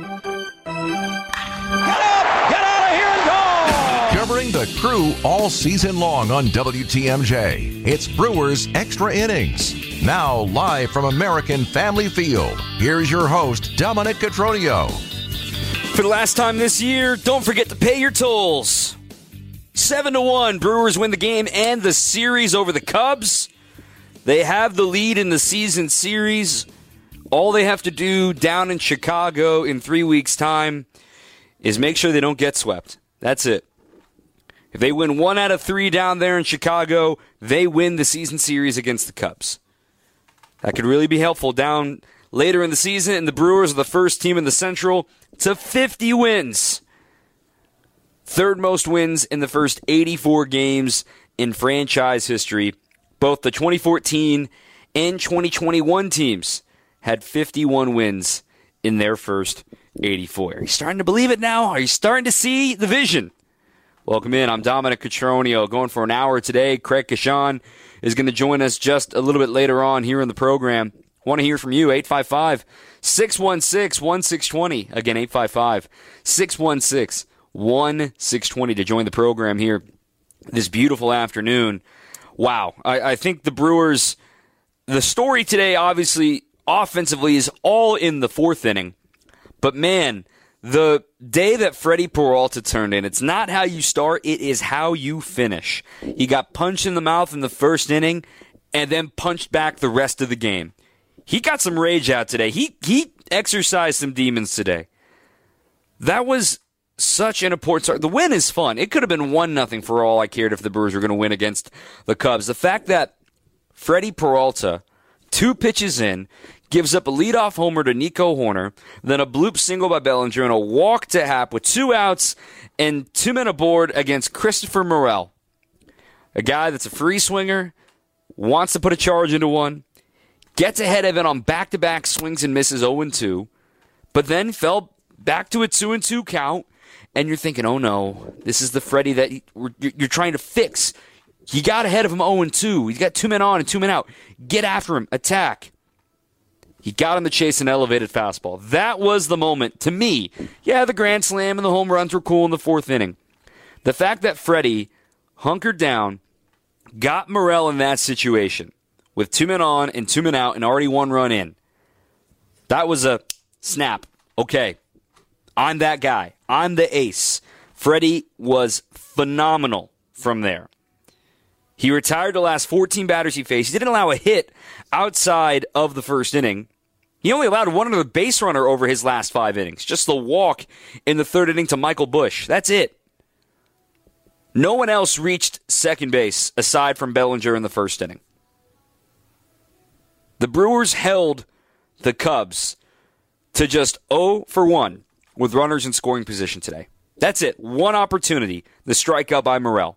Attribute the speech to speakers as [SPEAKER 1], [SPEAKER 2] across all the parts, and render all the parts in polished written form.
[SPEAKER 1] Covering the Crew all season long on WTMJ, it's Brewers Extra Innings. Now live from American Family Field, here's your host, Dominic Cotroneo.
[SPEAKER 2] For the last time this year, don't forget to pay your tolls. 7-1, Brewers win the game and the series over the Cubs. They have the lead in the season series. All they have to do down in Chicago in 3 weeks' time is make sure they don't get swept. That's it. If they win 1 out of 3 down there in Chicago, they win the season series against the Cubs. That could really be helpful down later in the season, and the Brewers are the first team in the Central to 50 wins. Third most wins in the first 84 games in franchise history. Both the 2014 and 2021 teams had 51 wins in their first 84. Are you starting to believe it now? Are you starting to see the vision? Welcome in. I'm Dominic Cotroneo, going for an hour today. Craig Kashan is going to join us just a little bit later on here in the program. Want to hear from you, 855-616-1620. Again, 855-616-1620 to join the program here this beautiful afternoon. Wow. I think the Brewers, the story today, obviously, offensively, is all in the fourth inning. But, man, the day that Freddie Peralta turned in, it's not how you start, it is how you finish. He got punched in the mouth in the first inning and then punched back the rest of the game. He got some rage out today. He exercised some demons today. That was such an important start. The win is fun. It could have been 1-0 for all I cared if the Brewers were going to win against the Cubs. The fact that Freddie Peralta, 2 pitches in, gives up a leadoff homer to Nico Hoerner, then a bloop single by Bellinger, and a walk to Happ with 2 outs and 2 men aboard against Christopher Morel. A guy that's a free swinger, wants to put a charge into one, gets ahead of it on back-to-back swings and misses 0-2, but then fell back to a 2-2 count, and you're thinking, oh no, this is the Freddie that you're trying to fix. He got ahead of him 0-2. He's got 2 men on and 2 men out. Get after him. Attack. He got him to chase an elevated fastball. That was the moment, to me. Yeah, the grand slam and the home runs were cool in the 4th inning. The fact that Freddie hunkered down, got Morel in that situation, with 2 men on and 2 men out and already 1 run in. That was a snap. Okay, I'm that guy. I'm the ace. Freddie was phenomenal from there. He retired the last 14 batters he faced. He didn't allow a hit outside of the first inning. He only allowed 1 other base runner over his last 5 innings. Just the walk in the 3rd inning to Michael Busch. That's it. No one else reached second base aside from Bellinger in the 1st inning. The Brewers held the Cubs to just 0 for 1 with runners in scoring position today. That's it. 1 opportunity. The strikeout by Morel.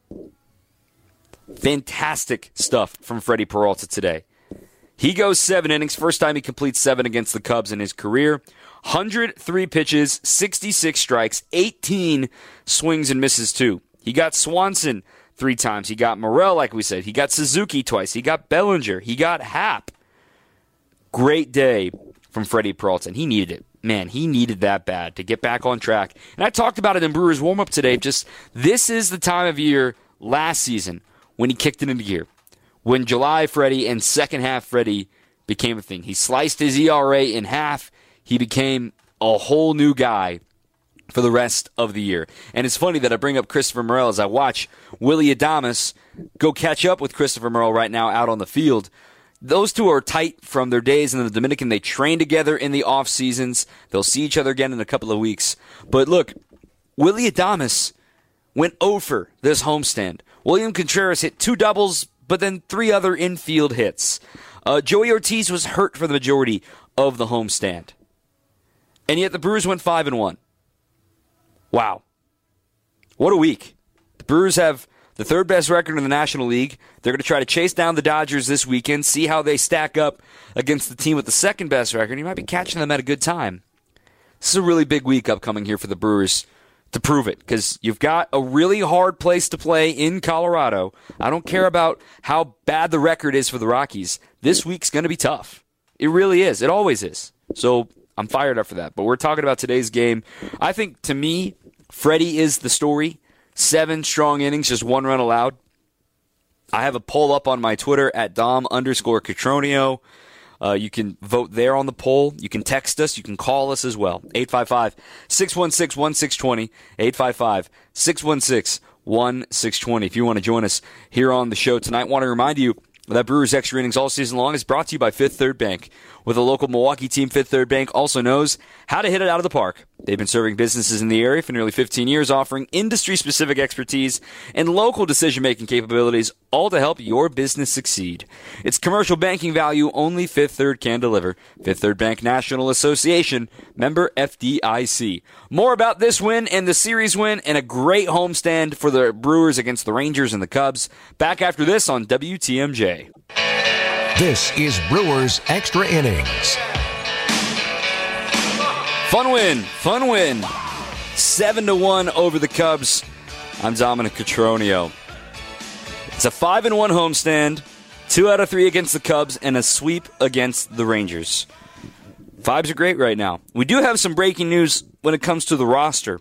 [SPEAKER 2] Fantastic stuff from Freddie Peralta today. He goes 7 innings. First time he completes 7 against the Cubs in his career. 103 pitches, 66 strikes, 18 swings and misses too. He got Swanson 3 times. He got Morel, like we said. He got Suzuki twice. He got Bellinger. He got Happ. Great day from Freddie Peralta, and he needed it. Man, he needed that bad to get back on track. And I talked about it in Brewers warm-up today. Just this is the time of year last season when he kicked it into gear. When July Freddie and second half Freddie became a thing. He sliced his ERA in half. He became a whole new guy for the rest of the year. And it's funny that I bring up Christopher Morel as I watch Willy Adames go catch up with Christopher Morel right now out on the field. Those two are tight from their days in the Dominican. They train together in the off seasons. They'll see each other again in a couple of weeks. But look, Willy Adames went 0 for this homestand. William Contreras hit 2 doubles, but then 3 other infield hits. Joey Ortiz was hurt for the majority of the homestand. And yet the Brewers went 5-1. Wow. What a week. The Brewers have the 3rd best record in the National League. They're going to try to chase down the Dodgers this weekend, see how they stack up against the team with the 2nd best record. You might be catching them at a good time. This is a really big week upcoming here for the Brewers to prove it, because you've got a really hard place to play in Colorado. I don't care about how bad the record is for the Rockies. This week's going to be tough. It really is. It always is. So I'm fired up for that. But we're talking about today's game. I think, to me, Freddie is the story. 7 strong innings, just 1 run allowed. I have a poll up on my Twitter at Dom_Catronio. You can vote there on the poll. You can text us. You can call us as well. 855-616-1620. 855-616-1620. If you want to join us here on the show tonight, I want to remind you that Brewers Extra Innings all season long is brought to you by Fifth Third Bank. With a local Milwaukee team, Fifth Third Bank also knows how to hit it out of the park. They've been serving businesses in the area for nearly 15 years, offering industry-specific expertise and local decision-making capabilities, all to help your business succeed. It's commercial banking value only Fifth Third can deliver. Fifth Third Bank National Association, member FDIC. More about this win and the series win and a great homestand for the Brewers against the Rangers and the Cubs. Back after this on WTMJ.
[SPEAKER 1] This is Brewers Extra Innings.
[SPEAKER 2] Fun win. 7-1 over the Cubs. I'm Dominic Catronio. It's a 5-1 homestand, 2 out of 3 against the Cubs, and a sweep against the Rangers. Vibes are great right now. We do have some breaking news when it comes to the roster.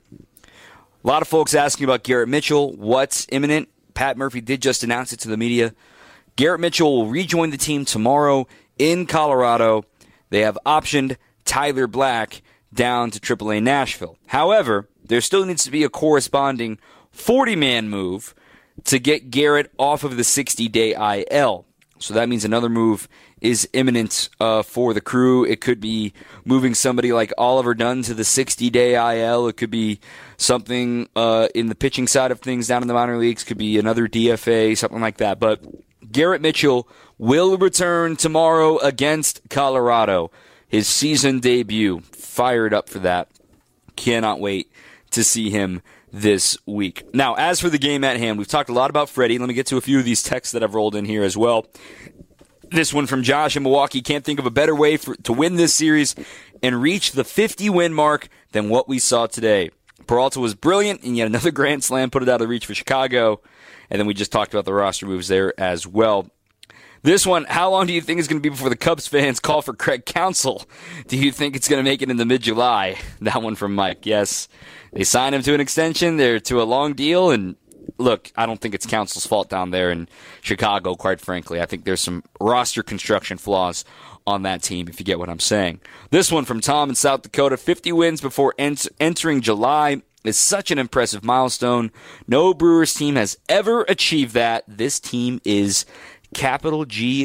[SPEAKER 2] A lot of folks asking about Garrett Mitchell. What's imminent? Pat Murphy did just announce it to the media. Garrett Mitchell will rejoin the team tomorrow in Colorado. They have optioned Tyler Black down to AAA Nashville. However, there still needs to be a corresponding 40-man move to get Garrett off of the 60-day IL. So that means another move is imminent for the Crew. It could be moving somebody like Oliver Dunn to the 60-day IL. It could be something in the pitching side of things down in the minor leagues. Could be another DFA, something like that. But Garrett Mitchell will return tomorrow against Colorado. His season debut. Fired up for that. Cannot wait to see him this week. Now, as for the game at hand, we've talked a lot about Freddie. Let me get to a few of these texts that I've rolled in here as well. This one from Josh in Milwaukee. Can't think of a better way to win this series and reach the 50-win mark than what we saw today. Peralta was brilliant, and yet another grand slam put it out of reach for Chicago. And then we just talked about the roster moves there as well. This one, how long do you think it's going to be before the Cubs fans call for Craig Counsell? Do you think it's going to make it into mid-July? That one from Mike. Yes, they signed him to an extension. They're to a long deal. And look, I don't think it's Counsell's fault down there in Chicago, quite frankly. I think there's some roster construction flaws on that team, if you get what I'm saying. This one from Tom in South Dakota. 50 wins before entering July is such an impressive milestone. No Brewers team has ever achieved that. This team is capital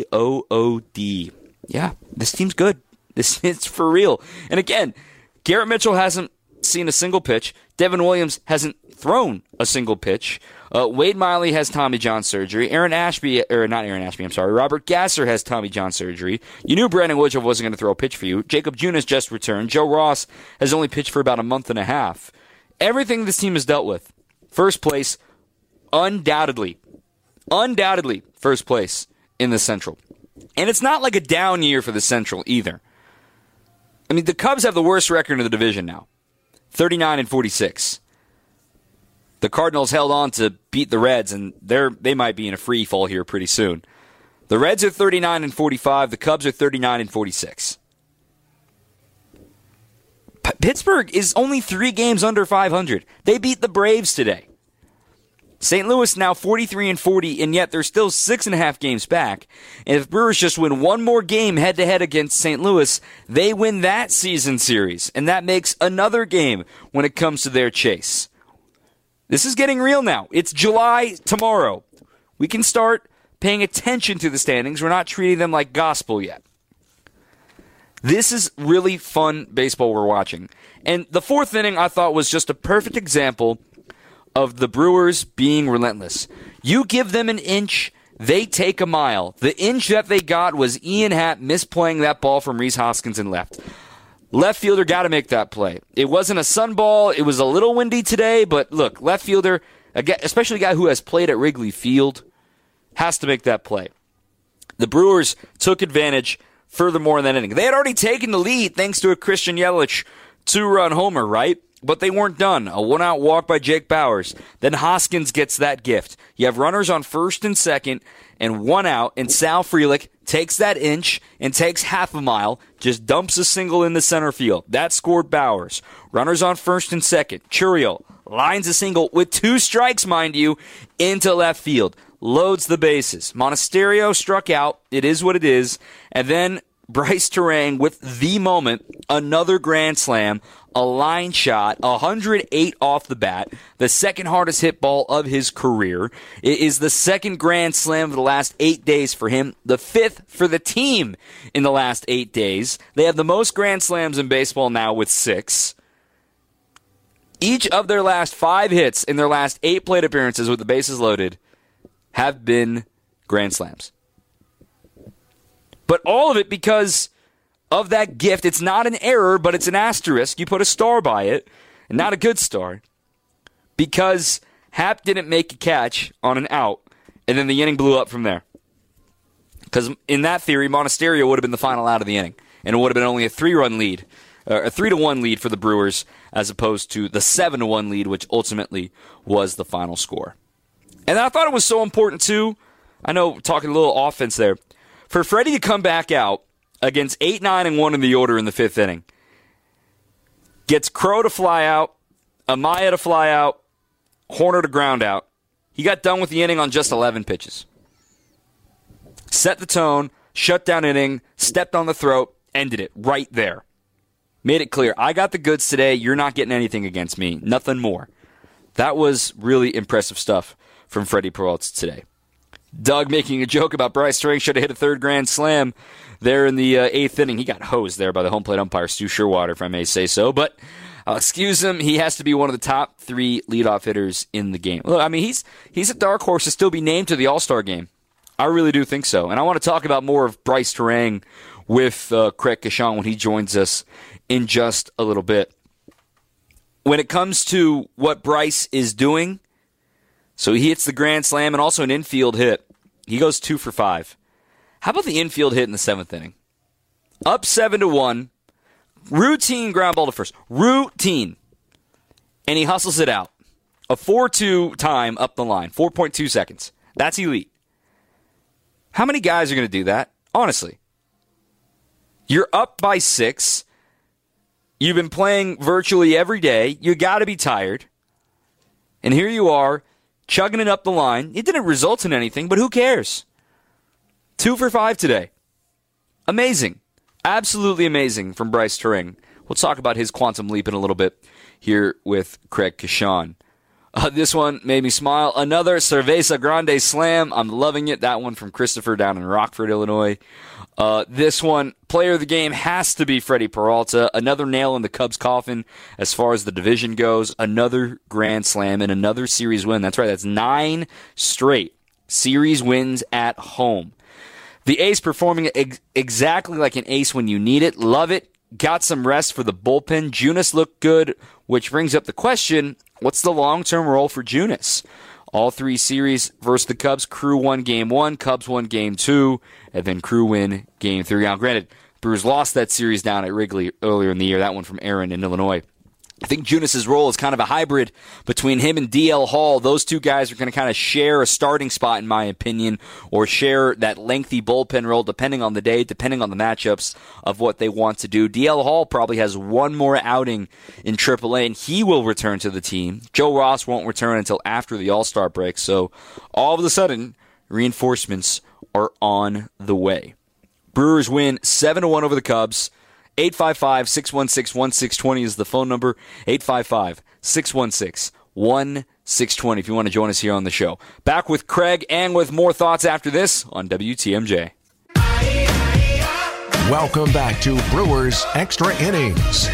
[SPEAKER 2] G-O-O-D. Yeah, this team's good. It's for real. And again, Garrett Mitchell hasn't seen a single pitch. Devin Williams hasn't thrown a single pitch. Wade Miley has Tommy John surgery. Robert Gasser has Tommy John surgery. You knew Brandon Woodruff wasn't going to throw a pitch for you. Jacob Junis just returned. Joe Ross has only pitched for about a month and a half. Everything this team has dealt with. First place, undoubtedly first place in the Central. And it's not like a down year for the Central either. I mean, the Cubs have the worst record in the division now. 39-46. The Cardinals held on to beat the Reds, and they might be in a free fall here pretty soon. The Reds are 39-45. The Cubs are 39-46. Pittsburgh is only 3 games under 500. They beat the Braves today. St. Louis now 43-40, and yet they're still 6.5 games back. And if Brewers just win one more game head-to-head against St. Louis, they win that season series. And that makes another game when it comes to their chase. This is getting real now. It's July tomorrow. We can start paying attention to the standings. We're not treating them like gospel yet. This is really fun baseball we're watching. And the 4th inning, I thought, was just a perfect example of the Brewers being relentless. You give them an inch, they take a mile. The inch that they got was Ian Happ misplaying that ball from Rhys Hoskins in left. Left fielder got to make that play. It wasn't a sun ball. It was a little windy today, but look, left fielder, especially a guy who has played at Wrigley Field, has to make that play. The Brewers took advantage furthermore in that inning. They had already taken the lead thanks to a Christian Yelich 2-run homer, right? But they weren't done. A one-out walk by Jake Bauers. Then Hoskins gets that gift. You have runners on first and second and one out, and Sal Frelick takes that inch and takes half a mile, just dumps a single in the center field. That scored Bauers. Runners on first and second. Churiel lines a single with 2 strikes, mind you, into left field. Loads the bases. Monasterio struck out. It is what it is. And then Bryce Terang with the moment, another grand slam, a line shot, 108 off the bat, the second hardest hit ball of his career. It is the second grand slam of the last 8 days for him, the 5th for the team in the last 8 days. They have the most grand slams in baseball now with 6. Each of their last 5 hits in their last 8 plate appearances with the bases loaded have been grand slams. But all of it because of that gift. It's not an error, but it's an asterisk. You put a star by it, and not a good star, because Happ didn't make a catch on an out, and then the inning blew up from there. Because in that theory, Monasterio would have been the final out of the inning, and it would have been only a 3-run lead, a 3-1 lead for the Brewers, as opposed to the 7-1 lead, which ultimately was the final score. And I thought it was so important, too. I know, talking a little offense there. For Freddie to come back out against 8, 9, and 1 in the order in the 5th inning, gets Crow to fly out, Amaya to fly out, Horner to ground out. He got done with the inning on just 11 pitches. Set the tone, shut down inning, stepped on the throat, ended it right there. Made it clear, I got the goods today, you're not getting anything against me, nothing more. That was really impressive stuff from Freddie Peralta today. Doug making a joke about Bryce Terang should have hit a 3rd grand slam there in the 8th inning. He got hosed there by the home plate umpire, Stu Sherwater, if I may say so. But I'll excuse him. He has to be one of the top 3 leadoff hitters in the game. Look, I mean, he's a dark horse to still be named to the All-Star game. I really do think so. And I want to talk about more of Bryce Terang with Craig Cashon when he joins us in just a little bit. When it comes to what Bryce is doing, so he hits the grand slam and also an infield hit. He goes 2 for 5. How about the infield hit in the 7th inning? Up 7-1. Routine ground ball to first. Routine. And he hustles it out. A 4.2 time up the line. 4.2 seconds. That's elite. How many guys are going to do that? Honestly. You're up by 6. You've been playing virtually every day. You got to be tired. And here you are, chugging it up the line. It didn't result in anything, but who cares? 2 for 5 today. Amazing. Absolutely amazing from Bryce Terang. We'll talk about his quantum leap in a little bit here with Craig Cashon. This one made me smile. Another Cerveza Grande slam. I'm loving it. That one from Christopher down in Rockford, Illinois. This one, player of the game, has to be Freddie Peralta. Another nail in the Cubs' coffin as far as the division goes. Another grand slam and another series win. That's right. That's 9 straight series wins at home. The ace performing exactly like an ace when you need it. Love it. Got some rest for the bullpen. Junis looked good, which brings up the question, what's the long-term role for Junis? All 3 series versus the Cubs. Crew won Game 1, Cubs won Game 2, and then Crew win Game 3. Now, granted, Brewers lost that series down at Wrigley earlier in the year, that one from Aaron in Illinois. I think Junis' role is kind of a hybrid between him and DL Hall. Those 2 guys are going to kind of share a starting spot, in my opinion, or share that lengthy bullpen role depending on the day, depending on the matchups of what they want to do. DL Hall probably has one more outing in AAA, and he will return to the team. Joe Ross won't return until after the All-Star break, so all of a sudden, reinforcements are on the way. Brewers win 7-1 over the Cubs. 855-616-1620 is the phone number. 855-616-1620 if you want to join us here on the show. Back with Craig and with more thoughts after this on WTMJ.
[SPEAKER 1] Welcome back to Brewers Extra Innings.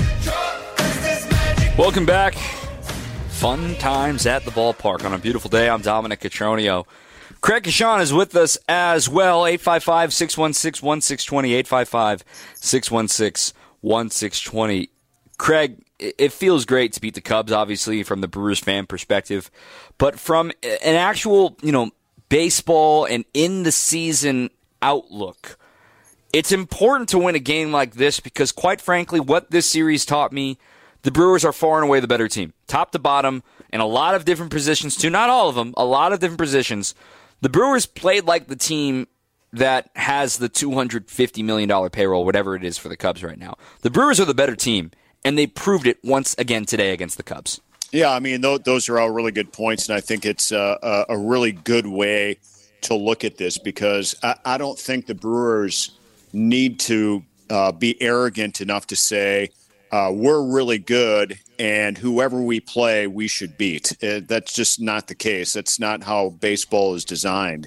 [SPEAKER 2] Welcome back. Fun times at the ballpark on a beautiful day. I'm Dominic Cotroneo. Craig Cashon is with us as well. 855-616-1620. 855-616-1620. Craig, it feels great to beat the Cubs, obviously, from the Brewers fan perspective. But from an actual, baseball and in-the-season outlook, it's important to win a game like this because, quite frankly, what this series taught me, the Brewers are far and away the better team. Top to bottom, in a lot of different positions too. Not all of them, a lot of different positions. The Brewers played like the team that has the $250 million payroll, whatever it is for the Cubs right now. The Brewers are the better team, and they proved it once again today against the Cubs.
[SPEAKER 3] Yeah, I mean, those are all really good points, and I think it's a really good way to look at this because I don't think the Brewers need to be arrogant enough to say we're really good and whoever we play, we should beat. That's just not the case. That's not how baseball is designed.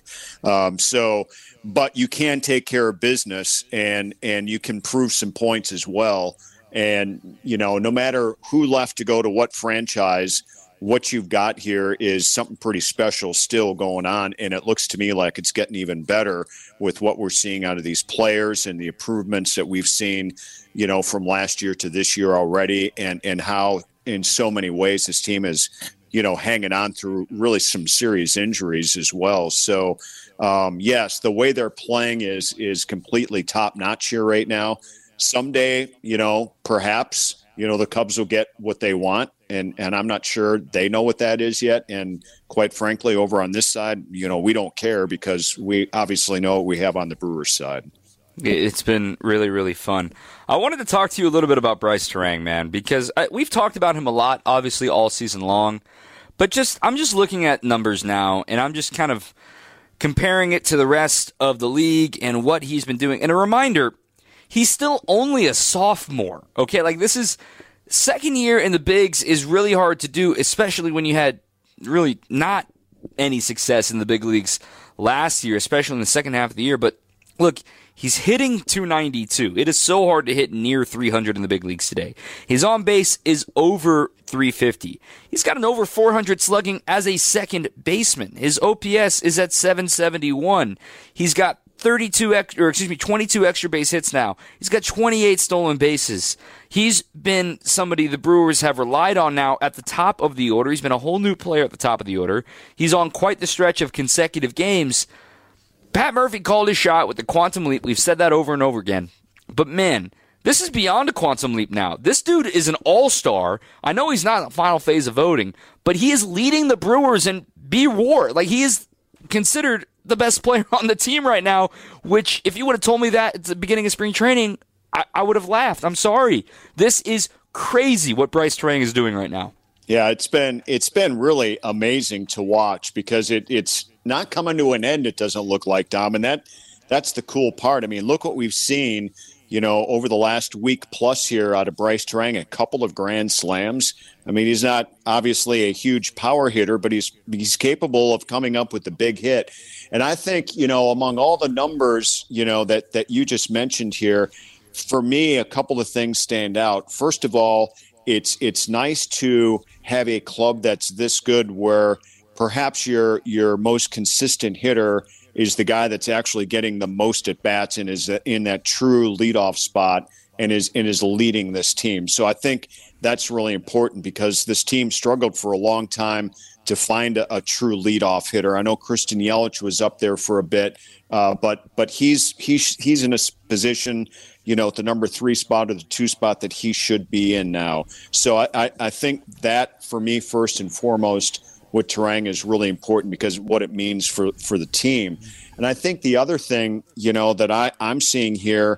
[SPEAKER 3] But you can take care of business and you can prove some points as well. And, no matter who left to go to what franchise, what you've got here is something pretty special still going on. And it looks to me like it's getting even better with what we're seeing out of these players and the improvements that we've seen, from last year to this year already and how in so many ways this team is, hanging on through really some serious injuries as well. So, yes, the way they're playing is completely top notch here right now. Someday, perhaps, the Cubs will get what they want. And I'm not sure they know what that is yet. And quite frankly, over on this side, we don't care because we obviously know what we have on the Brewers side.
[SPEAKER 2] It's been really, really fun. I wanted to talk to you a little bit about Brice Turang, man, because we've talked about him a lot, obviously, all season long. But I'm just looking at numbers now, and I'm just kind of comparing it to the rest of the league and what he's been doing. And a reminder, he's still only a sophomore, okay? Like, this is second year in the bigs is really hard to do, especially when you had really not any success in the big leagues last year, especially in the second half of the year. But look, he's hitting .292. It is so hard to hit near 300 in the big leagues today. His on base is over .350. He's got an over .400 slugging as a second baseman. His OPS is at .771. He's got 22 extra base hits now. He's got 28 stolen bases. He's been somebody the Brewers have relied on now at the top of the order. He's been a whole new player at the top of the order. He's on quite the stretch of consecutive games. Pat Murphy called his shot with the quantum leap. We've said that over and over again. But man, this is beyond a quantum leap now. This dude is an all-star. I know he's not in the final phase of voting, but he is leading the Brewers in B-WAR. Like, he is considered the best player on the team right now, which if you would have told me that at the beginning of spring training, I would have laughed. I'm sorry. This is crazy what Brice Turang is doing right now.
[SPEAKER 3] Yeah, it's been really amazing to watch because it's not coming to an end, it doesn't look like, Dom, and that's the cool part. I mean, look what we've seen, over the last week plus here out of Brice Turang, a couple of grand slams. I mean, he's not obviously a huge power hitter, but he's capable of coming up with the big hit. And I think, among all the numbers, that you just mentioned here, for me, a couple of things stand out. First of all, it's nice to have a club that's this good where perhaps your most consistent hitter is the guy that's actually getting the most at bats and is in that true leadoff spot and is leading this team. So I think that's really important because this team struggled for a long time to find a true leadoff hitter. I know Christian Yelich was up there for a bit, but he's in a position, at the number 3 spot or the 2 spot that he should be in now. So I think that for me, first and foremost, with Turang is really important because what it means for the team. And I think the other thing, that I'm seeing here,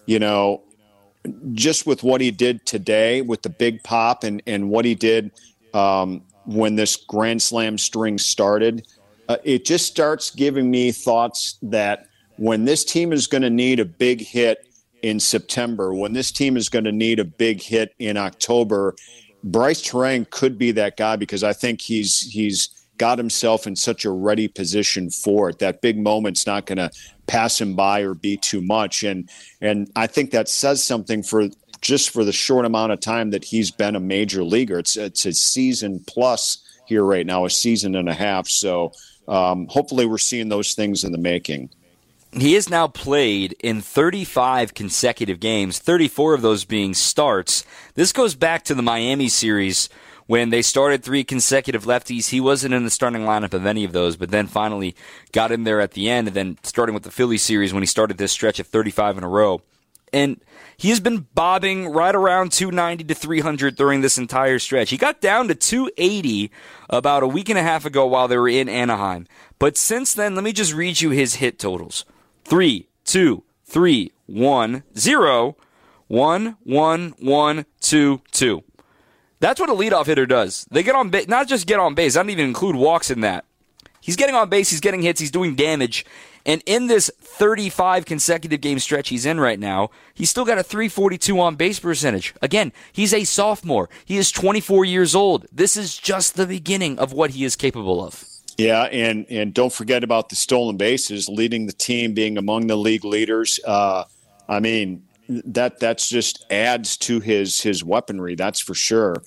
[SPEAKER 3] just with what he did today with the big pop and what he did when this Grand Slam string started, it just starts giving me thoughts that when this team is going to need a big hit in September, when this team is going to need a big hit in October, Brice Turang could be that guy because I think he's got himself in such a ready position for it. That big moment's not going to pass him by or be too much. And I think that says something for the short amount of time that he's been a major leaguer. It's a season plus here right now, a season and a half. So hopefully we're seeing those things in the making.
[SPEAKER 2] He has now played in 35 consecutive games, 34 of those being starts. This goes back to the Miami series when they started 3 consecutive lefties. He wasn't in the starting lineup of any of those, but then finally got in there at the end, and then starting with the Philly series when he started this stretch of 35 in a row. And he has been bobbing right around 290 to 300 during this entire stretch. He got down to 280 about a week and a half ago while they were in Anaheim. But since then, let me just read you his hit totals. 3, 2, 3, 1, 0, 1, 1, 1, 2, 2. That's what a leadoff hitter does. They get on base, not just get on base. I don't even include walks in that. He's getting on base, he's getting hits, he's doing damage. And in this 35 consecutive game stretch he's in right now, he's still got a 342 on base percentage. Again, he's a sophomore. He is 24 years old. This is just the beginning of what he is capable of.
[SPEAKER 3] Yeah, and don't forget about the stolen bases, leading the team, being among the league leaders. I mean, that's just adds to his weaponry, that's for sure.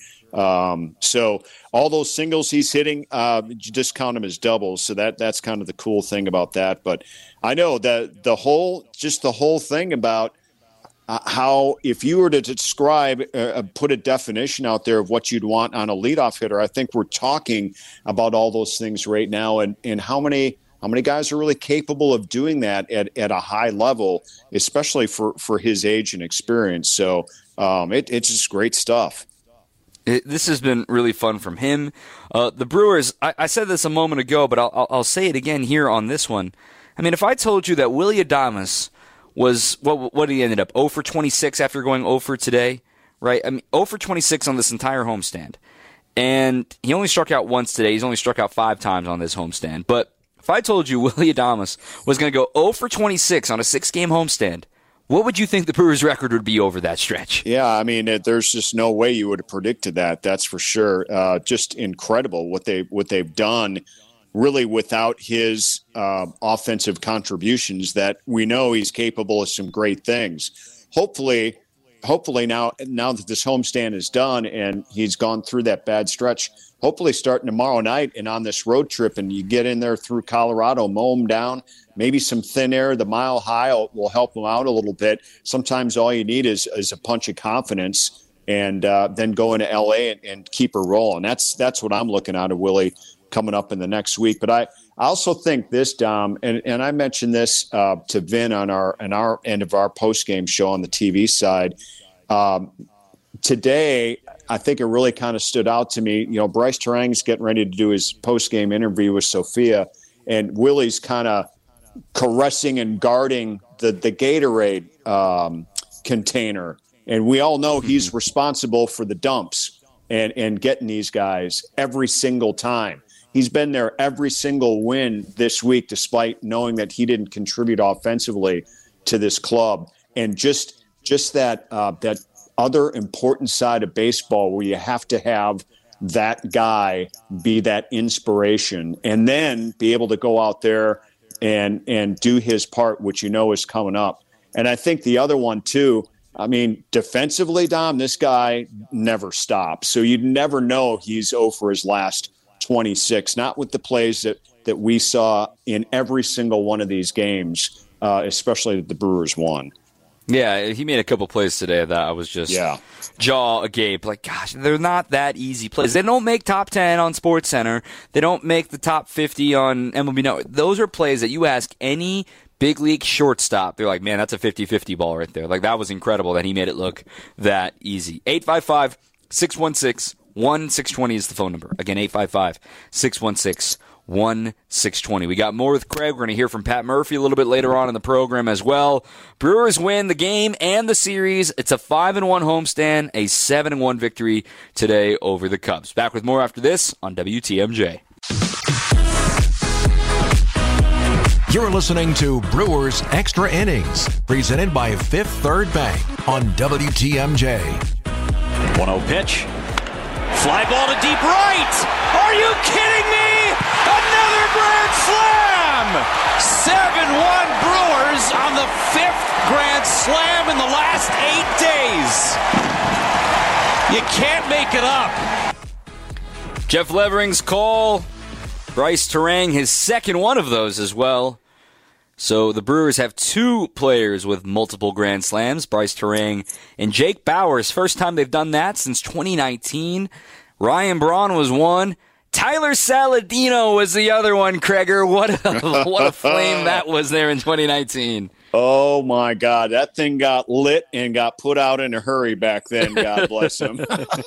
[SPEAKER 3] So all those singles he's hitting, you just count them as doubles. So that's kind of the cool thing about that. But I know that the whole thing about how, if you were to describe, put a definition out there of what you'd want on a leadoff hitter, I think we're talking about all those things right now, and how many guys are really capable of doing that at a high level, especially for his age and experience. So it's just great stuff.
[SPEAKER 2] This has been really fun from him. The Brewers, I said this a moment ago, but I'll say it again here on this one. I mean, if I told you that Willy Adames was, what he ended up, 0 for 26 after going 0 for today, right? I mean, 0 for 26 on this entire homestand. And he only struck out once today. He's only struck out 5 times on this homestand. But if I told you Willy Adames was going to go 0 for 26 on a 6-game homestand, what would you think the Brewers' record would be over that stretch?
[SPEAKER 3] Yeah, I mean, there's just no way you would have predicted that. That's for sure. Just incredible what they've done, really, without his offensive contributions. That we know he's capable of some great things. Hopefully now that this homestand is done and he's gone through that bad stretch, hopefully starting tomorrow night and on this road trip, and you get in there through Colorado, mow him down. Maybe some thin air, the Mile High will help him out a little bit. Sometimes all you need is a punch of confidence, and then go into L.A. and keep her rolling. That's what I'm looking at of Willie coming up in the next week. But I also think this, Dom, and I mentioned this to Vin on our end of our post-game show on the TV side. Today, I think it really kind of stood out to me. You know, Bryce Terang's getting ready to do his post-game interview with Sophia, and Willie's kind of caressing and guarding the Gatorade container. And we all know he's responsible for the dumps and getting these guys every single time. He's been there every single win this week, despite knowing that he didn't contribute offensively to this club. And just that other important side of baseball where you have to have that guy be that inspiration and then be able to go out there and do his part, which you know is coming up. And I think the other one too, I mean, defensively, Dom, this guy never stops. So you'd never know he's 0 for his last 26, not with the plays that we saw in every single one of these games, especially that the Brewers won.
[SPEAKER 2] Yeah, he made a couple plays today that I was just jaw agape. Like, gosh, they're not that easy plays. They don't make top 10 on SportsCenter. They don't make the top 50 on MLB Network. Those are plays that you ask any big league shortstop. They're like, man, that's a 50-50 ball right there. Like, that was incredible that he made it look that easy. 855-616-1620 is the phone number. Again, 855-616-1620. 1620. We got more with Craig. We're going to hear from Pat Murphy a little bit later on in the program as well. Brewers win the game and the series. It's a 5-1 homestand, a 7-1 victory today over the Cubs. Back with more after this on WTMJ.
[SPEAKER 1] You're listening to Brewers Extra Innings, presented by Fifth Third Bank on WTMJ.
[SPEAKER 4] 1-0 pitch. Fly ball to deep right. Are you kidding me? Another grand slam! 7-1 Brewers on the 5th grand slam in the last 8 days. You can't make it up.
[SPEAKER 2] Jeff Levering's call. Bryce Terang, his second one of those as well. So the Brewers have 2 players with multiple grand slams, Bryce Terang and Jake Bauers. First time they've done that since 2019. Ryan Braun was one. Tyler Saladino was the other one, Kreger. What a flame that was there in 2019.
[SPEAKER 3] Oh, my God. That thing got lit and got put out in a hurry back then. God bless him.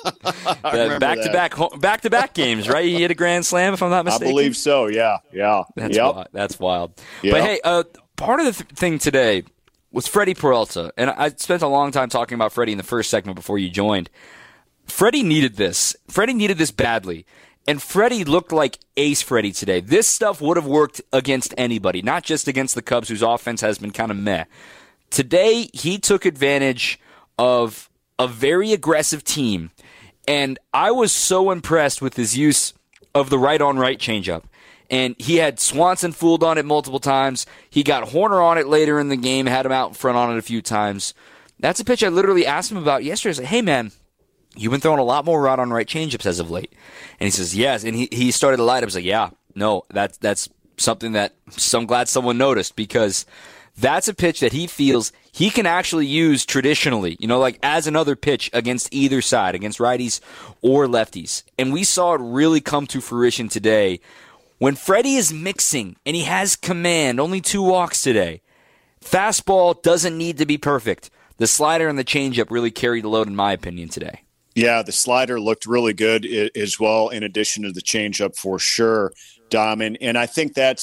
[SPEAKER 2] Back-to-back games, right? He hit a grand slam, if I'm not mistaken.
[SPEAKER 3] I believe so, yeah.
[SPEAKER 2] That's wild.
[SPEAKER 3] Yep.
[SPEAKER 2] But, hey, part of the thing today was Freddie Peralta. And I spent a long time talking about Freddie in the first segment before you joined. Freddie needed this. Freddie needed this badly. And Freddie looked like ace Freddie today. This stuff would have worked against anybody, not just against the Cubs, whose offense has been kind of meh. Today, he took advantage of a very aggressive team, and I was so impressed with his use of the right-on-right changeup. And he had Swanson fooled on it multiple times. He got Horner on it later in the game, had him out in front on it a few times. That's a pitch I literally asked him about yesterday. I was like, hey, man, you've been throwing a lot more right-on-right changeups as of late. And he says, yes. And he started to light up. I was like, yeah, no, that's something that I'm glad someone noticed, because that's a pitch that he feels he can actually use traditionally, like as another pitch against either side, against righties or lefties. And we saw it really come to fruition today. When Freddie is mixing and he has command, only 2 walks today, fastball doesn't need to be perfect. The slider and the changeup really carried the load, in my opinion, today.
[SPEAKER 3] Yeah, the slider looked really good as well, in addition to the changeup for sure, Dom. And I think that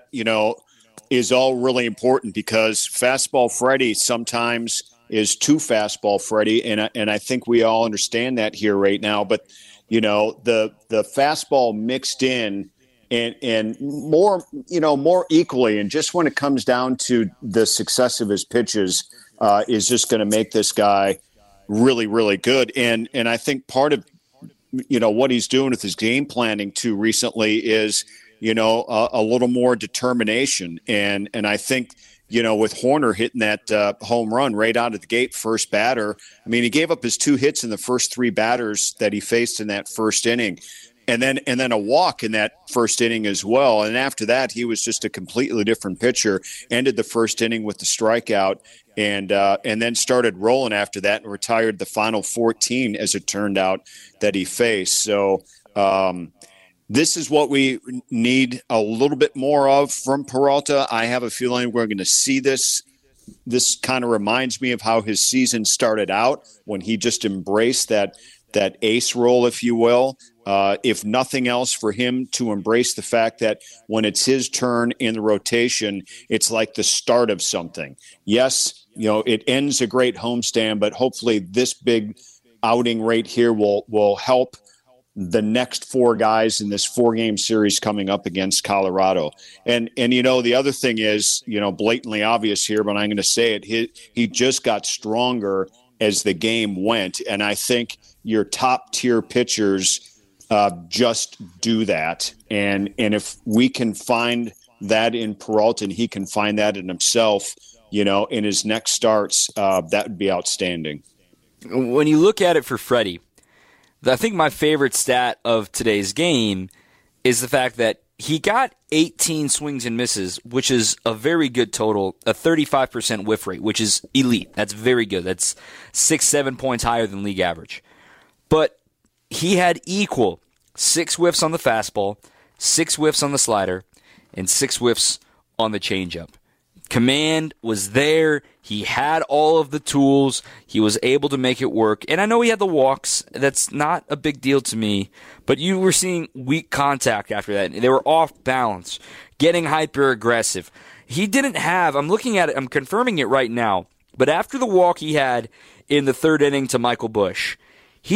[SPEAKER 3] is all really important, because fastball Freddie sometimes is too fastball Freddie, and I think we all understand that here right now. But the fastball mixed in and more equally, and just when it comes down to the success of his pitches, is just going to make this guy really, really good. And I think part of, what he's doing with his game planning too recently is, a little more determination. And I think, with Horner hitting that home run right out of the gate, first batter, I mean, he gave up his 2 hits in the first 3 batters that he faced in that first inning. And then a walk in that first inning as well. And after that, he was just a completely different pitcher. Ended the first inning with the strikeout, and then started rolling after that and retired the final 14, as it turned out, that he faced. So this is what we need a little bit more of from Peralta. I have a feeling we're going to see this. This kind of reminds me of how his season started out, when he just embraced that ace role, if you will. If nothing else, for him to embrace the fact that when it's his turn in the rotation, it's like the start of something. Yes, it ends a great homestand, but hopefully this big outing right here will help the next 4 guys in this 4-game series coming up against Colorado. And the other thing is, blatantly obvious here, but I'm going to say it, he just got stronger as the game went. And I think your top tier pitchers just do that. And if we can find that in Peralta, and he can find that in himself, in his next starts, that would be outstanding.
[SPEAKER 2] When you look at it for Freddie, I think my favorite stat of today's game is the fact that he got 18 swings and misses, which is a very good total, a 35% whiff rate, which is elite. That's very good. That's 6-7 points higher than league average. But he had equal 6 whiffs on the fastball, 6 whiffs on the slider, and 6 whiffs on the changeup. Command was there. He had all of the tools. He was able to make it work. And I know he had the walks. That's not a big deal to me. But you were seeing weak contact after that. They were off balance, getting hyper aggressive. He didn't have, I'm looking at it, I'm confirming it right now, but after the walk he had in the 3rd inning to Michael Busch, he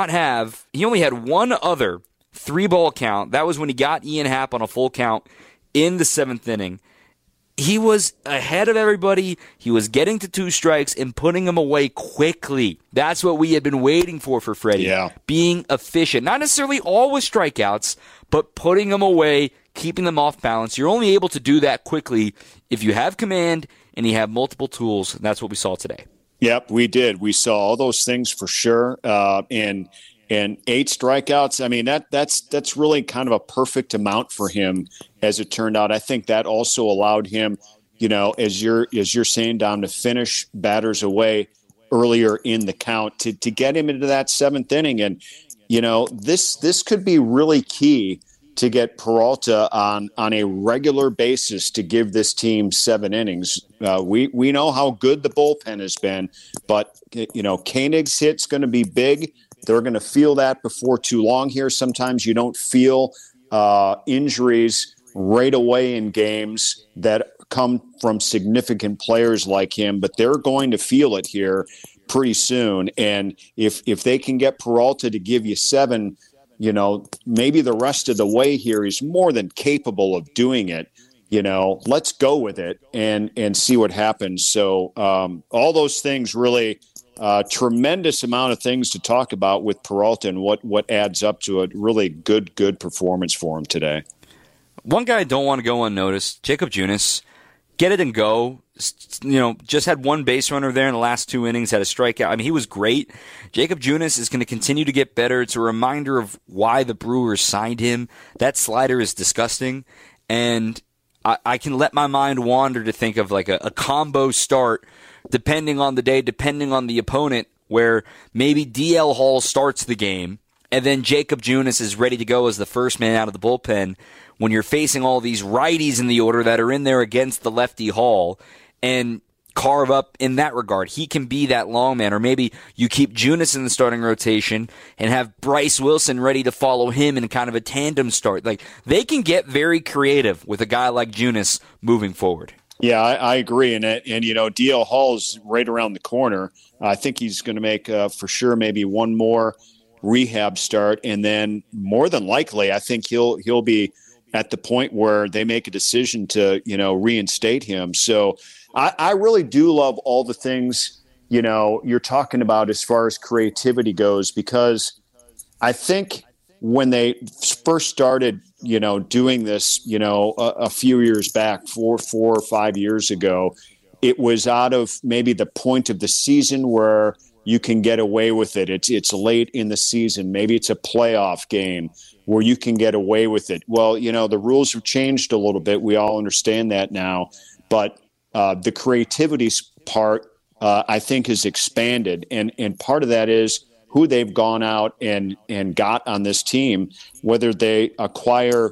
[SPEAKER 2] only had one other 3-ball count. That was when he got Ian Happ on a full count in the 7th inning. He was ahead of everybody. He was getting to 2 strikes and putting them away quickly. That's what we had been waiting for Freddie.
[SPEAKER 3] Yeah.
[SPEAKER 2] Being efficient. Not necessarily always strikeouts, but putting them away, keeping them off balance. You're only able to do that quickly if you have command and you have multiple tools. And that's what we saw today.
[SPEAKER 3] Yep, we did. We saw all those things for sure. And 8 strikeouts. I mean, that's really kind of a perfect amount for him, as it turned out. I think that also allowed him, as you're saying, Dom, to finish batters away earlier in the count to get him into that 7th inning. And this could be really key to get Peralta on a regular basis to give this team 7 innings. We know how good the bullpen has been, but Koenig's hit's going to be big. They're going to feel that before too long here. Sometimes you don't feel injuries right away in games that come from significant players like him, but they're going to feel it here pretty soon. And if they can get Peralta to give you 7, maybe the rest of the way here, he's more than capable of doing it. Let's go with it and see what happens. So all those things really tremendous amount of things to talk about with Peralta and what adds up to a really good performance for him today.
[SPEAKER 2] One guy I don't want to go unnoticed, Jakob Junis. Get it and go. Just had 1 base runner there in the last 2 innings, had a strikeout. I mean, he was great. Jakob Junis is going to continue to get better. It's a reminder of why the Brewers signed him. That slider is disgusting. And I can let my mind wander to think of like a combo start, depending on the day, depending on the opponent, where maybe DL Hall starts the game, and then Jakob Junis is ready to go as the first man out of the bullpen when you're facing all these righties in the order that are in there against the lefty Hall, and carve up in that regard. He can be that long man. Or maybe you keep Junis in the starting rotation and have Bryce Wilson ready to follow him in kind of a tandem start. Like, they can get very creative with a guy like Junis moving forward.
[SPEAKER 3] Yeah, I agree. And DL Hall's right around the corner. I think he's going to make, for sure, maybe one more rehab start. And then more than likely, I think he'll be at the point where they make a decision to, reinstate him. So I really do love all the things, you're talking about as far as creativity goes, because I think when they first started, doing this, a few years back, 4 or 5 years ago, it was out of maybe the point of the season where you can get away with it. It's late in the season. Maybe it's a playoff game where you can get away with it. Well, the rules have changed a little bit. We all understand that now. But the creativity part, I think, has expanded. And part of that is who they've gone out and got on this team, whether they acquire,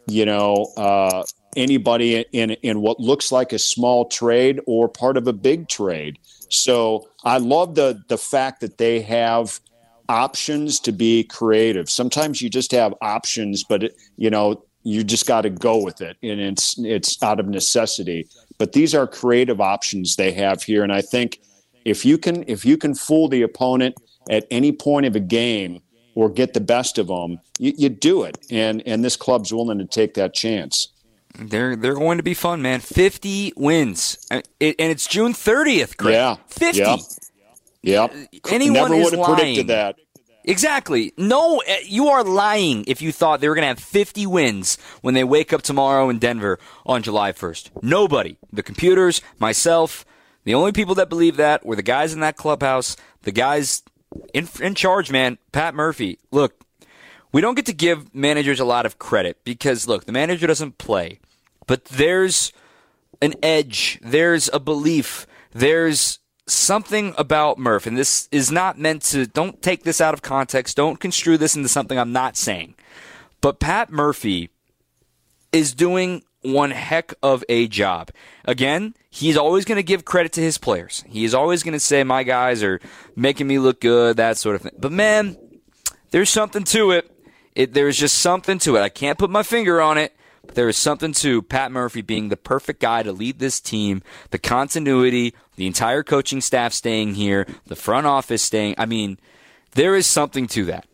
[SPEAKER 3] anybody in what looks like a small trade or part of a big trade. So I love the fact that they have options to be creative. Sometimes you just have options, but you just got to go with it, and it's out of necessity. But these are creative options they have here, and I think if you can fool the opponent at any point of a game or get the best of them, you do it, and this club's willing to take that chance.
[SPEAKER 2] They're going to be fun, man. 50 wins, and it's June 30th, Craig.
[SPEAKER 3] Yeah,
[SPEAKER 2] 50.
[SPEAKER 3] Yep.
[SPEAKER 2] Anyone
[SPEAKER 3] Never
[SPEAKER 2] is
[SPEAKER 3] would have predicted that.
[SPEAKER 2] Exactly. No, you are lying if you thought they were going to have 50 wins when they wake up tomorrow in Denver on July 1st. Nobody. The computers, myself, the only people that believe that were the guys in that clubhouse, the guys in charge, man, Pat Murphy. Look, we don't get to give managers a lot of credit because, look, the manager doesn't play. But there's an edge. There's a belief. There's something about Murph, and this is not meant to, don't take this out of context. Don't construe this into something I'm not saying. But Pat Murphy is doing one heck of a job. Again, he's always going to give credit to his players. He is always going to say, my guys are making me look good, that sort of thing. But man, there's something to it. There's just something to it. I can't put my finger on it. But there is something to Pat Murphy being the perfect guy to lead this team, the continuity, the entire coaching staff staying here, the front office staying. I mean, there is something to that.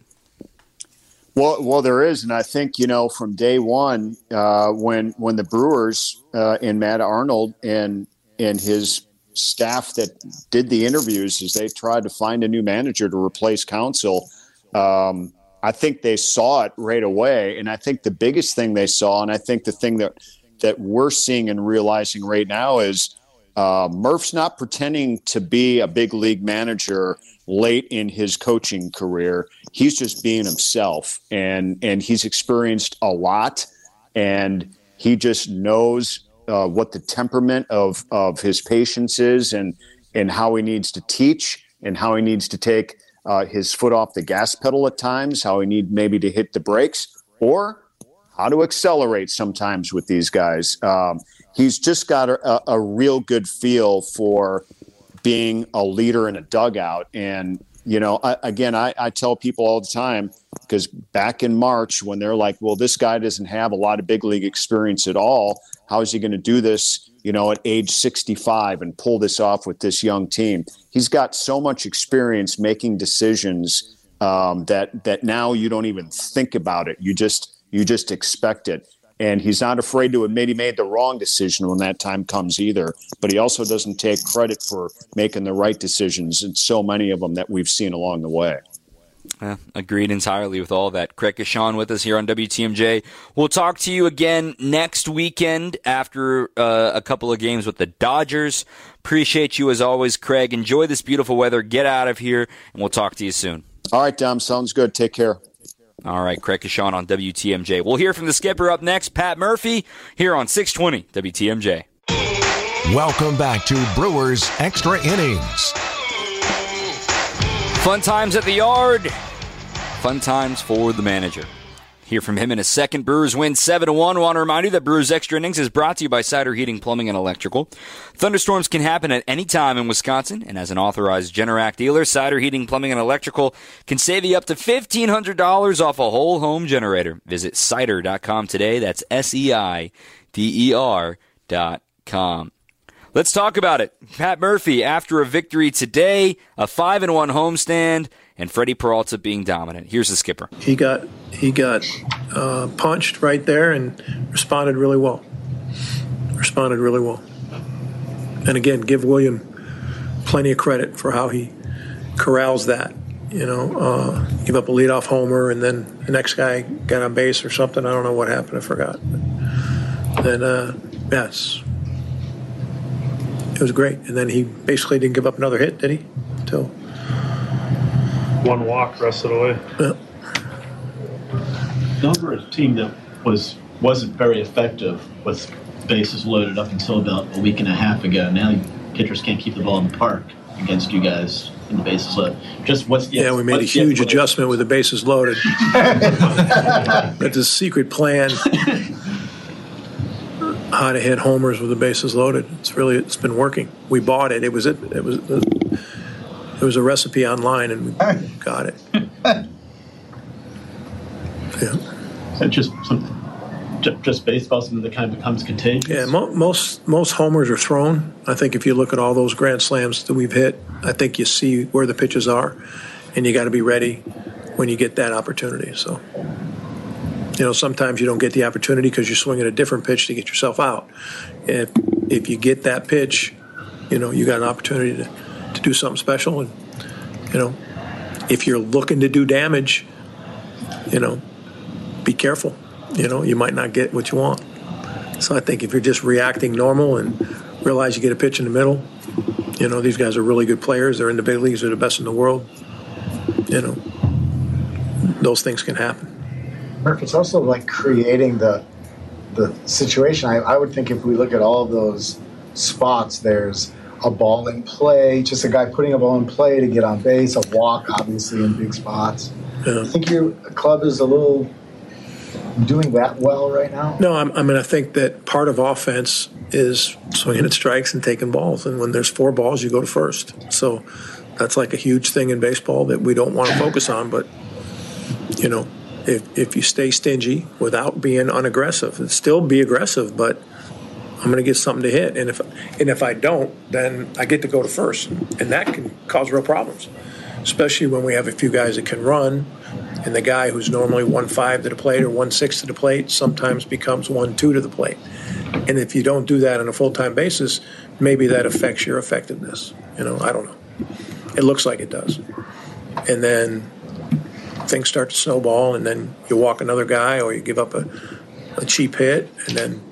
[SPEAKER 3] Well, there is, and I think from day one, when the Brewers and Matt Arnold and his staff that did the interviews, as they tried to find a new manager to replace Counsell, I think they saw it right away. And I think the biggest thing they saw, and I think the thing that we're seeing and realizing right now is Murph's not pretending to be a big league manager late in his coaching career. He's just being himself, and he's experienced a lot, and he just knows what the temperament of his patients is, and how he needs to teach, and how he needs to take his foot off the gas pedal at times, how he need maybe to hit the brakes, or how to accelerate sometimes with these guys. He's just got a real good feel for being a leader in a dugout. And, I tell people all the time, because back in March when they're like, well, this guy doesn't have a lot of big league experience at all, how is he going to do this, at age 65 and pull this off with this young team? He's got so much experience making decisions that now you don't even think about it. You just expect it. And he's not afraid to admit he made the wrong decision when that time comes either. But he also doesn't take credit for making the right decisions, and so many of them that we've seen along the way.
[SPEAKER 2] Agreed entirely with all that. Craig Kashan with us here on WTMJ. We'll talk to you again next weekend after a couple of games with the Dodgers. Appreciate you as always, Craig. Enjoy this beautiful weather. Get out of here, and we'll talk to you soon.
[SPEAKER 3] All right, Dom. Sounds good. Take care.
[SPEAKER 2] All right, Craig Kashan on WTMJ. We'll hear from the skipper up next, Pat Murphy, here on 620 WTMJ.
[SPEAKER 1] Welcome back to Brewers Extra Innings.
[SPEAKER 2] Fun times at the yard. Fun times for the manager. Hear from him in a second. Brewers win 7-1. Want to remind you that Brewers Extra Innings is brought to you by Cider Heating, Plumbing, and Electrical. Thunderstorms can happen at any time in Wisconsin, and as an authorized Generac dealer, Cider Heating, Plumbing, and Electrical can save you up to $1,500 off a whole home generator. Visit cider.com today. That's SEIDER.com. Let's talk about it. Pat Murphy, after a victory today, a 5-1 homestand, and Freddie Peralta being dominant. Here's the skipper.
[SPEAKER 5] He got punched right there and responded really well. And again, give William plenty of credit for how he corrals that. Give up a leadoff homer, and then the next guy got on base or something. I don't know what happened. I forgot. Then, yes. It was great. And then he basically didn't give up another hit, did he? Until
[SPEAKER 6] one walk, rest of the way.
[SPEAKER 5] Yeah.
[SPEAKER 7] Those were a team that wasn't very effective with bases loaded up until about a week and a half ago. Now pitchers can't keep the ball in the park against you guys in the bases loaded.
[SPEAKER 5] We made a huge adjustment with the bases loaded. That's a secret plan. How to hit homers with the bases loaded. It's been working. We bought it. It was a recipe online, and we got it. Yeah.
[SPEAKER 7] So just baseball, something that kind of becomes contagious.
[SPEAKER 5] Yeah, most homers are thrown. I think if you look at all those grand slams that we've hit, I think you see where the pitches are, and you got to be ready when you get that opportunity. So, sometimes you don't get the opportunity because you're swinging a different pitch to get yourself out. If you get that pitch, you got an opportunity to do something special. And, if you're looking to do damage, be careful. You might not get what you want. So I think if you're just reacting normal and realize you get a pitch in the middle, these guys are really good players. They're in the big leagues. They're the best in the world. Those things can happen.
[SPEAKER 8] Murph, it's also like creating the situation. I would think if we look at all of those spots, there's a ball in play, just a guy putting a ball in play to get on base, a walk, obviously, in big spots.
[SPEAKER 5] Yeah.
[SPEAKER 8] I think your club is a little doing that well right now?
[SPEAKER 5] No, I think that part of offense is swinging at strikes and taking balls. And when there's 4 balls, you go to first. So that's like a huge thing in baseball that we don't want to focus on. But, if you stay stingy without being unaggressive, still be aggressive, but I'm going to get something to hit. And if I don't, then I get to go to first. And that can cause real problems, especially when we have a few guys that can run. And the guy who's normally 1.5 to the plate or 1.6 to the plate sometimes becomes 1.2 to the plate. And if you don't do that on a full-time basis, maybe that affects your effectiveness. I don't know. It looks like it does. And then things start to snowball, and then you walk another guy or you give up a cheap hit, and then,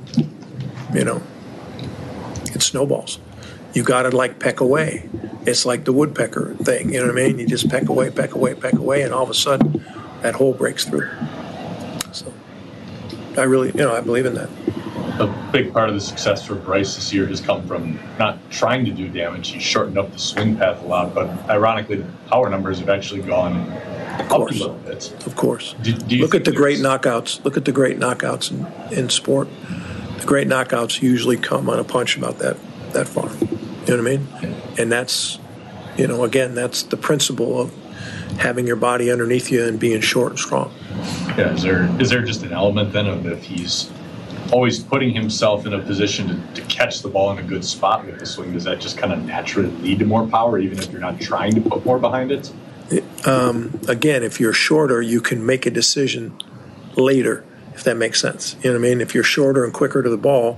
[SPEAKER 5] it snowballs. You got to peck away. It's like the woodpecker thing, you know what I mean? You just peck away, and all of a sudden that hole breaks through. So I really, I believe in that.
[SPEAKER 6] A big part of the success for Bryce this year has come from not trying to do damage. He's shortened up the swing path a lot, but ironically, the power numbers have actually gone
[SPEAKER 5] Of course.
[SPEAKER 6] a little bit.
[SPEAKER 5] Of course.
[SPEAKER 6] Do you
[SPEAKER 5] Look at the
[SPEAKER 6] think
[SPEAKER 5] great knockouts. Look at the great knockouts in sport. The great knockouts usually come on a punch about that far. You know what I mean? And that's, again, that's the principle of having your body underneath you and being short and strong.
[SPEAKER 6] Yeah, is there just an element then of if he's always putting himself in a position to catch the ball in a good spot with the swing, does that just kind of naturally lead to more power, even if you're not trying to put more behind it?
[SPEAKER 5] Again, if you're shorter, you can make a decision later, if that makes sense. You know what I mean? If you're shorter and quicker to the ball,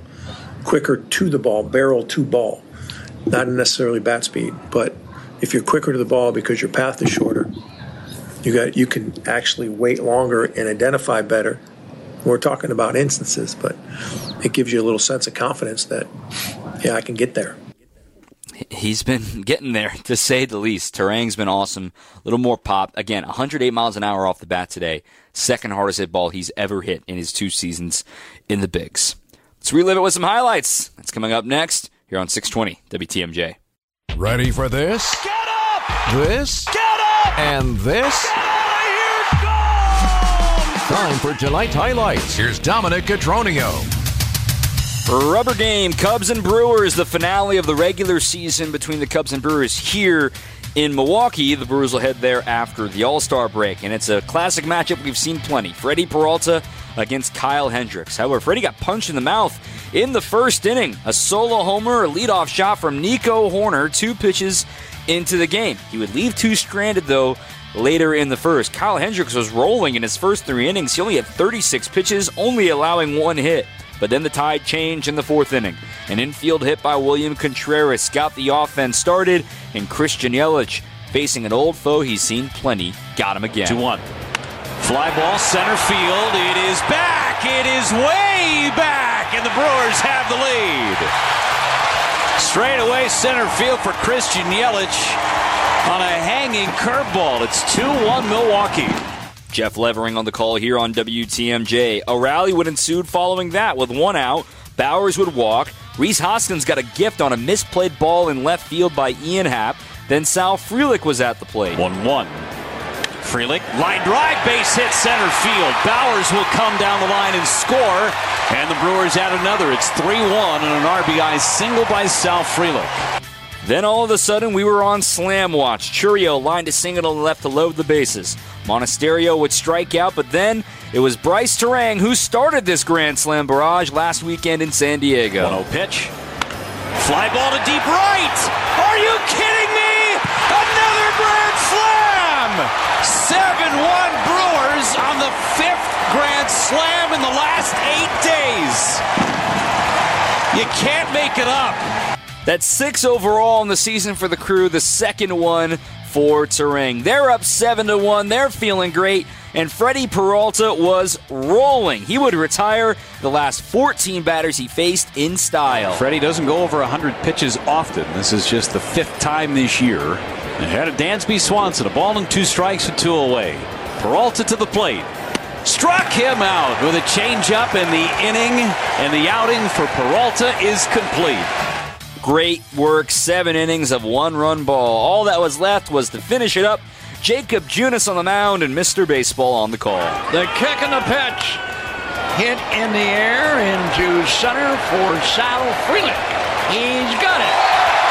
[SPEAKER 5] barrel to ball, not necessarily bat speed, but if you're quicker to the ball because your path is shorter, you can actually wait longer and identify better. We're talking about instances, but it gives you a little sense of confidence that, yeah, I can get there.
[SPEAKER 2] He's been getting there, to say the least. Turang's been awesome. A little more pop. Again, 108 miles an hour off the bat today. Second hardest hit ball he's ever hit in his 2 seasons in the bigs. Let's relive it with some highlights. That's coming up next here on 620 WTMJ.
[SPEAKER 1] Ready for this?
[SPEAKER 4] Get up!
[SPEAKER 1] This?
[SPEAKER 4] Get up!
[SPEAKER 1] And this?
[SPEAKER 4] Get out of here! Go!
[SPEAKER 1] Time for tonight's highlights. Here's Dominic Cotroneo.
[SPEAKER 2] Rubber game, Cubs and Brewers, the finale of the regular season between the Cubs and Brewers here in Milwaukee. The Brewers will head there after the All-Star break, and it's a classic matchup we've seen plenty. Freddie Peralta against Kyle Hendricks. However, Freddie got punched in the mouth in the first inning. A solo homer, a leadoff shot from Nico Horner, 2 pitches into the game. He would leave 2 stranded, though, later in the first. Kyle Hendricks was rolling in his first 3 innings. He only had 36 pitches, only allowing 1 hit. But then the tide changed in the 4th inning. An infield hit by William Contreras got the offense started, and Christian Yelich, facing an old foe he's seen plenty, got him again.
[SPEAKER 4] 2-1. Fly ball, center field. It is back. It is way back, and the Brewers have the lead. Straight away center field for Christian Yelich on a hanging curveball. It's 2-1 Milwaukee.
[SPEAKER 2] Jeff Levering on the call here on WTMJ. A rally would ensue following that. With 1 out, Bowers would walk. Rhys Hoskins got a gift on a misplayed ball in left field by Ian Happ. Then Sal Frelick was at the plate.
[SPEAKER 4] 1-1. Frelick, line drive, base hit center field. Bowers will come down the line and score. And the Brewers add another. It's 3-1 and an RBI single by Sal Frelick.
[SPEAKER 2] Then all of a sudden, we were on slam watch. Churio lined a single to the left to load the bases. Monasterio would strike out, but then it was Bryce Turang who started this Grand Slam barrage last weekend in San Diego.
[SPEAKER 4] 1-0 pitch. Fly ball to deep right. Are you kidding me? Another Grand Slam! 7-1 Brewers on the 5th Grand Slam in the last 8 days. You can't make it up.
[SPEAKER 2] That's 6 overall in the season for the Crew, the second one for Turang. They're up 7-1. They're feeling great. And Freddie Peralta was rolling. He would retire the last 14 batters he faced in style.
[SPEAKER 4] Freddie doesn't go over 100 pitches often. This is just the 5th time this year. Ahead of Dansby Swanson, a ball and 2 strikes with 2 away. Peralta to the plate. Struck him out with a changeup, and the inning and the outing for Peralta is complete.
[SPEAKER 2] Great work, 7 innings of 1-run ball. All that was left was to finish it up. Jacob Junis on the mound and Mr. Baseball on the call.
[SPEAKER 9] The kick and the pitch. Hit in the air into center for Sal Frelick. He's got it.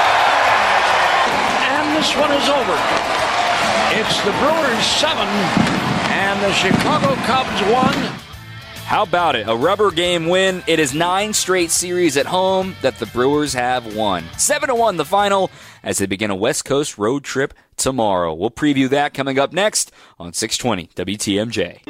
[SPEAKER 9] And this one is over. It's the Brewers 7 and the Chicago Cubs 1.
[SPEAKER 2] How about it? A rubber game win. It is 9 straight series at home that the Brewers have won. 7-1 the final as they begin a West Coast road trip tomorrow. We'll preview that coming up next on 620 WTMJ.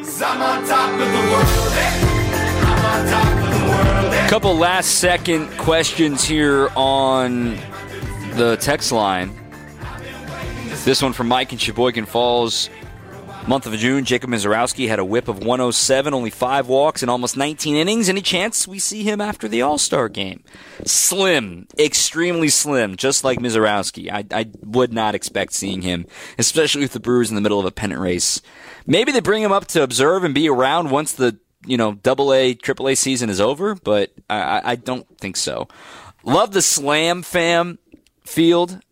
[SPEAKER 2] A couple last second questions here on the text line. This one from Mike in Sheboygan Falls. Month of June, Jacob Mizorowski had a whip of 107, only 5 walks and almost 19 innings. Any chance we see him after the All-Star game? Slim, extremely slim, just like Mizorowski. I would not expect seeing him, especially with the Brewers in the middle of a pennant race. Maybe they bring him up to observe and be around once the AA, AAA season is over, but I don't think so. Love the Slam Fam field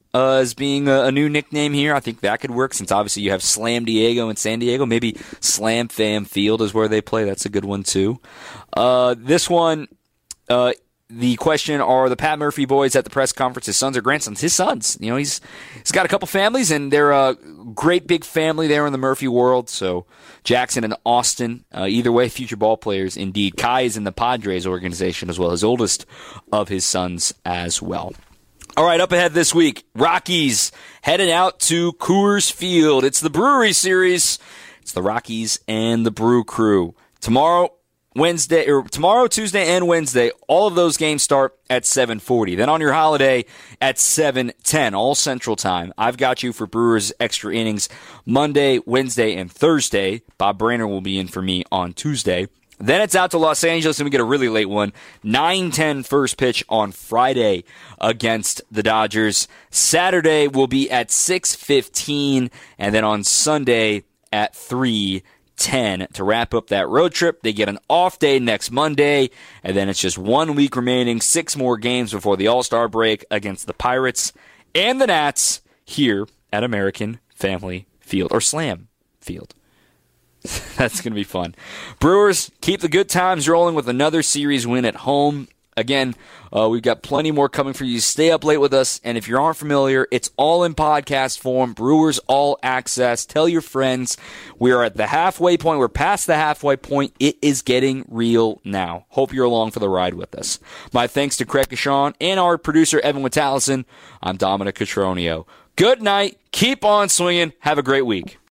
[SPEAKER 2] as being a new nickname here. I think that could work since obviously you have Slam Diego and San Diego. Maybe Slam Fam Field is where they play. That's a good one too. This one, the question, are the Pat Murphy boys at the press conference his sons or grandsons? His sons. You know, he's got a couple families, and they're a great big family there in the Murphy world. So Jackson and Austin, either way, future ball players indeed. Kai is in the Padres organization as well, his oldest of his sons as well. All right, up ahead this week, Rockies headed out to Coors Field. It's the Brewery Series. It's the Rockies and the Brew Crew. Tomorrow, Tuesday, and Wednesday, all of those games start at 7:40. Then on your holiday at 7:10, all Central Time. I've got you for Brewers Extra Innings Monday, Wednesday, and Thursday. Bob Brainer will be in for me on Tuesday. Then it's out to Los Angeles, and we get a really late one. 9:10 first pitch on Friday against the Dodgers. Saturday will be at 6:15, and then on Sunday at 3:10 to wrap up that road trip. They get an off day next Monday, and then it's just 1 week remaining, 6 more games before the All-Star break against the Pirates and the Nats here at American Family Field, or Slam Field. That's going to be fun. Brewers, keep the good times rolling with another series win at home. Again, we've got plenty more coming for you. Stay up late with us, and if you aren't familiar, it's all in podcast form. Brewers All Access. Tell your friends. We are at the halfway point. We're past the halfway point. It is getting real now. Hope you're along for the ride with us. My thanks to Craig Cashon and our producer, Evan Witalison. I'm Dominic Cotroneo. Good night. Keep on swinging. Have a great week.